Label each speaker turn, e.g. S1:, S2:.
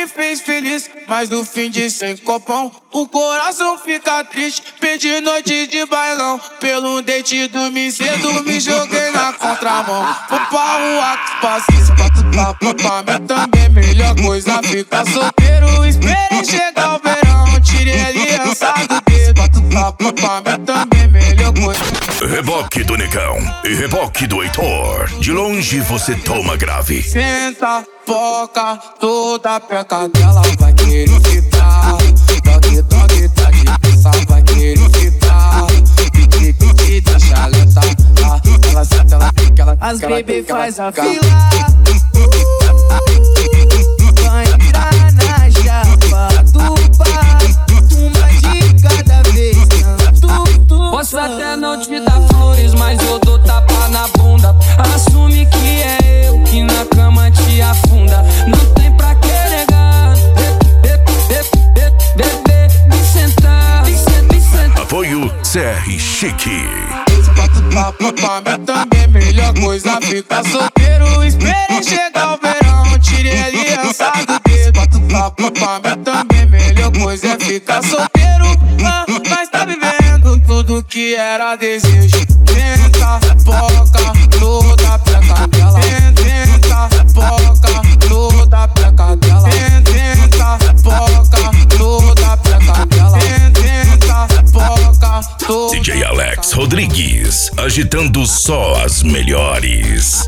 S1: fez feliz, mas no fim de sem copão o coração fica triste. Perdi noite de bailão, pelo date dormi cedo, me joguei na contramão. Vou pra rua com paciência, pra mim também melhor coisa ficar solteiro. Esperei chegar o verão, tirei aliança do dedo. Pra mim também melhor coisa.
S2: Reboque do Negão e reboque do Heitor. De longe você toma grave.
S1: Senta, foca, toda peca dela vai querer ficar. Toque, toque, toque, essa vai querer ficar. Pique, pique, deixa lenta. Ela senta, ela fica, ela fica.
S3: As bebê faz a fila. Vai entrar na chapa do pai. Uma de cada vez.
S4: Posso até não te dar flores, mas eu dou tapa na bunda. Assume que é eu que na cama te afunda. Não tem pra que negar. Bebê, vem sentar.
S2: Apoio CR Chique.
S1: Pra mim também melhor coisa ficar solteiro. Esperei chegar o verão, tirei aliança do dedo. Pra mim também melhor coisa é ficar solteiro. Mas tá vivendo tudo que era desejo. Tenta, foca, toda peca dela. Tenta, foca, toda peca dela. Tenta, foca, toda peca dela. Tenta, foca, toda.
S2: DJ Alex Rodrigues, agitando só as melhores.